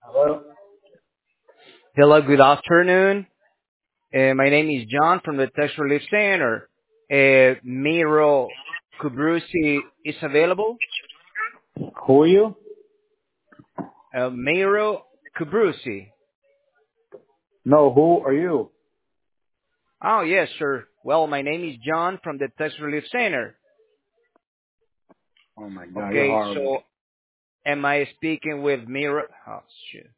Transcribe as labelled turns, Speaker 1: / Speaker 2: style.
Speaker 1: Hello.
Speaker 2: Hello, good afternoon. My name is John from the Tax Relief Center. Miro Kubrusi is available.
Speaker 1: Who are you?
Speaker 2: Miro Kubrusi.
Speaker 1: No, who are you?
Speaker 2: Oh, yes, sir. Well, my name is John from the Tax Relief Center.
Speaker 1: Oh my God, you're
Speaker 2: Okay,
Speaker 1: horrible.
Speaker 2: so am I speaking with Miro? Oh, shoot.